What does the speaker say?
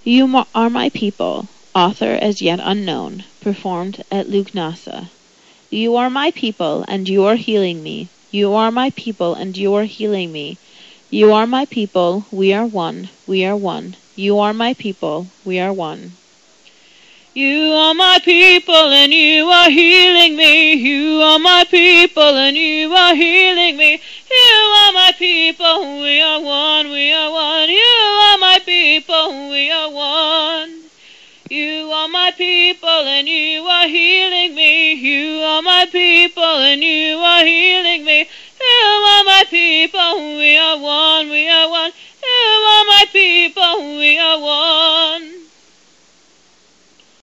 are my people, author as yet unknown, performed at Lugnasa. You are my people, and you are healing me. You are my people, and you are healing me. You are my people, we are one, we are one. You are my people, we are one. You are my people, and you are healing me. You are my people, and you are healing me. You are my people, we are one, we are one. You are my people, we are one. You are my people, and you are healing me. You are my people, and you are healing me. You are my people, we are one.